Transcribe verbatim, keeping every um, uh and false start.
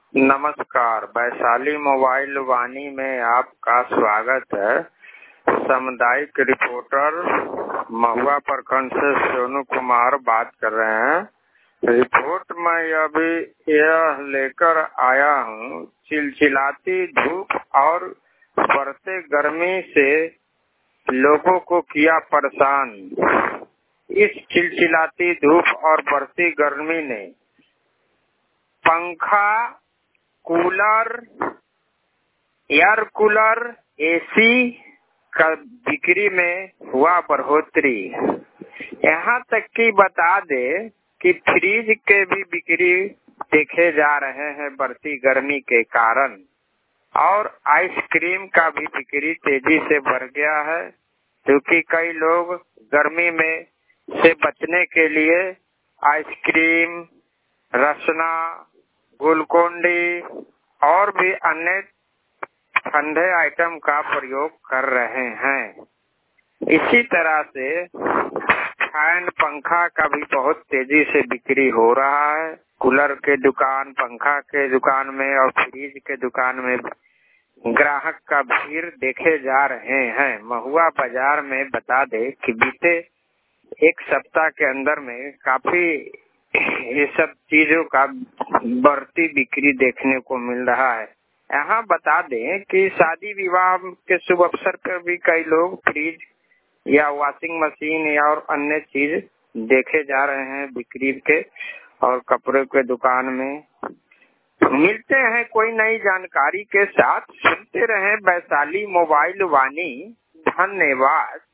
नमस्कार, वैशाली मोबाइल वाणी में आपका स्वागत है। सामुदायिक रिपोर्टर महुआ प्रखंड से सोनू कुमार बात कर रहे हैं। रिपोर्ट में अभी यह लेकर आया हूँ, चिलचिलाती धूप और बढ़ते गर्मी से लोगों को किया परेशान। इस चिलचिलाती धूप और बढ़ती गर्मी ने पंखा, कूलर, एयर कूलर, एसी का बिक्री में हुआ बढ़ोतरी। यहाँ तक कि बता दे कि फ्रिज के भी बिक्री देखे जा रहे हैं बढ़ती गर्मी के कारण, और आइसक्रीम का भी बिक्री तेजी से बढ़ गया है, क्योंकि कई लोग गर्मी में से बचने के लिए आइसक्रीम, रसना, ग्लूकोन-डी और भी अन्य ठंडे आइटम का प्रयोग कर रहे हैं। इसी तरह से फैन, पंखा का भी बहुत तेजी से बिक्री हो रहा है। कूलर के दुकान, पंखा के दुकान में और फ्रिज के दुकान में ग्राहक का भीड़ देखे जा रहे हैं। महुआ बाजार में बता दे कि बीते एक सप्ताह के अंदर में काफी ये सब चीजों का बढ़ती बिक्री देखने को मिल रहा है। यहाँ बता दें कि शादी विवाह के शुभ अवसर पर भी कई लोग फ्रिज या वॉशिंग मशीन या और अन्य चीज देखे जा रहे हैं बिक्री के, और कपड़े के दुकान में। मिलते हैं कोई नई जानकारी के साथ। सुनते रहें वैशाली मोबाइल वाणी। धन्यवाद।